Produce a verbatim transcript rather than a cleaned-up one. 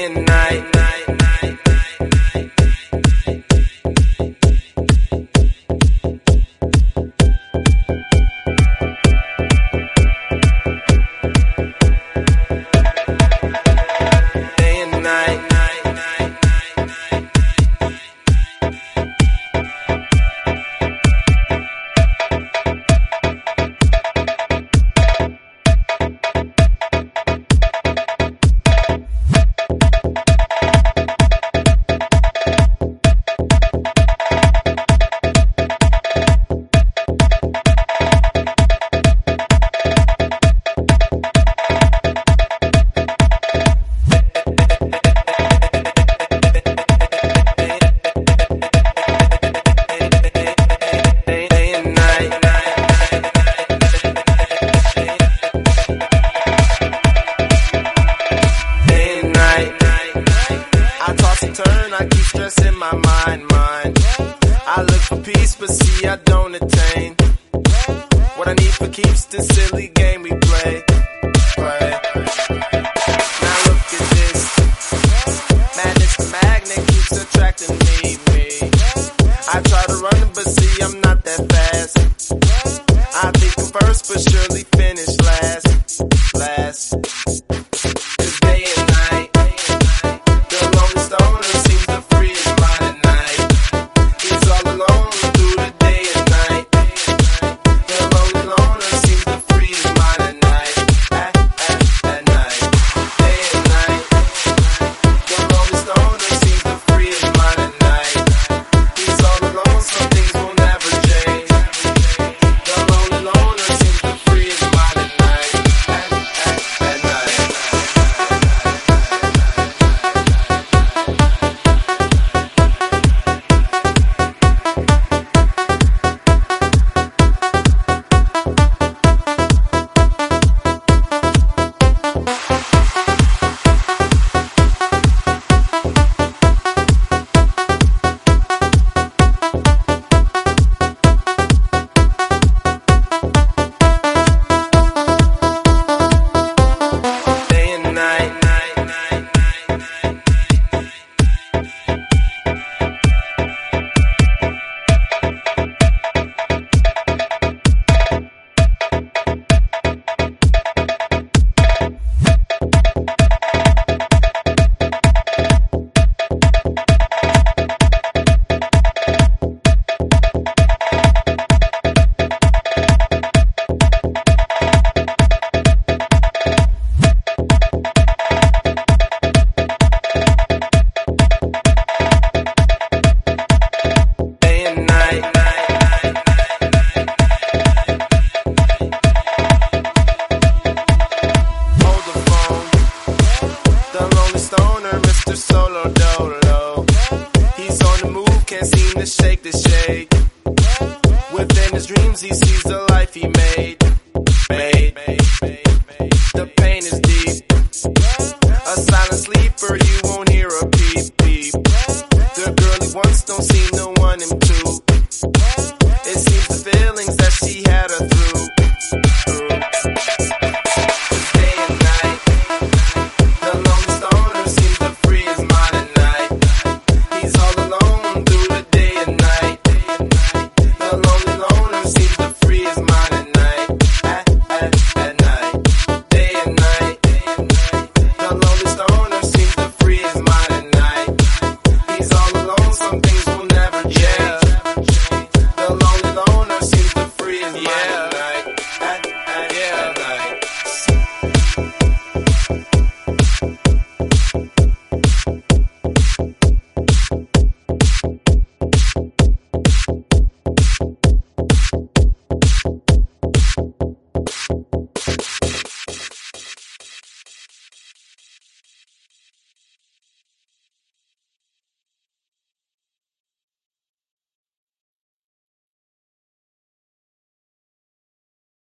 and night. I keep stressing my mind, mind. I look for peace, but see I don't attain what I need for keeps this silly game we play. Play. Now look at this. Madness, the magnet keeps attracting me, me. I try to run, but see I'm not that fast. I think I'm first, but surely finish last, last. It's day and night. The lonely stoner seems to free his mind at night. He's all alone through the day and night. The lonely loner seems to free his mind at night. At, at, at night. Day and night. The lonely stoner seems to free his mind at night. He's all alone, some things will never change. The lonely loner seems to free his mind at night. At, at, at night. Mister Solo Dolo, he's on the move, can't seem to shake the shade. Within his dreams he sees the life he made. Made. The pain is deep. A silent sleeper, you won't hear a peep.